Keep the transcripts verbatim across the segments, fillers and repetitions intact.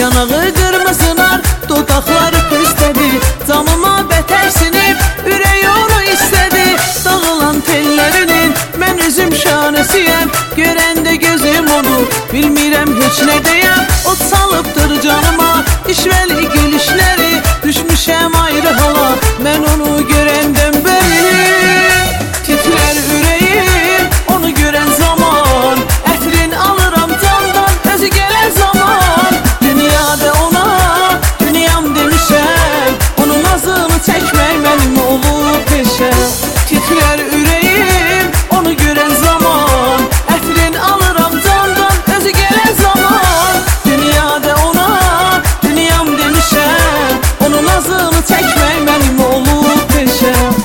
Yanağı qırmızılar, dodaqları püstədi, canıma bətər sinib, ürək onu istədi. Dağılan tellərinin mən üzüm şanəsiyəm, görəndə gözüm onu bilmirəm heç nə deyəm. O salıbdır canıma işvəli gülüşləri, düşmüşəm ayrı hala mən onu görəndən bəri. Titrer ürəyim onu görən zaman, ətrin alıram candan özü gələn zaman. Dünyada ona dünyam demişəm, onun nazını çəkmək mənim olub peşəm. Titrer ürəyim onu görən zaman, ətrin alıram candan özü gələn zaman. Dünyada ona dünyam demişəm, onun nazını çəkmək mənim olub peşəm.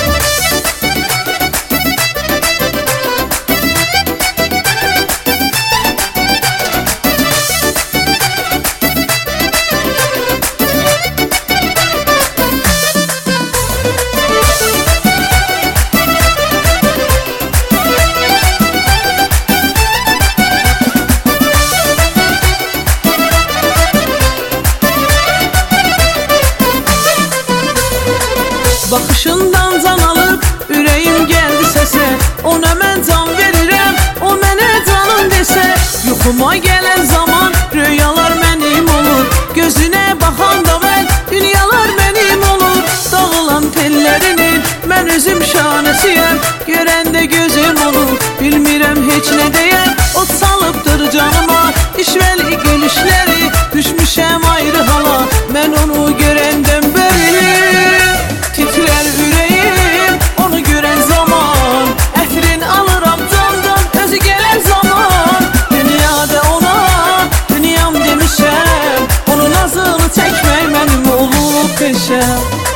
Baxışından can alıb, ürəyim gəldi səsə, ona mən can verirəm, o mənə canım desə. Yuxuma gələn zaman rüyalar mənim olur, gözünə baxanda mən dünyalar mənim olur. Dağılan tellərinin mən özüm şanəsiyəm, görəndə gözüm onu bilmirəm heç nə deyəm. O salıbdır canıma işvəli gülüşləri, düşmüşəm ayrı hala mən onu görəndən bəri. Titrer ürəyim onu görən zaman, ətrin alıram candan özü gələn zaman. Dünyada ona dünyam demişəm, onun nazını çəkmək mənim olub peşəm.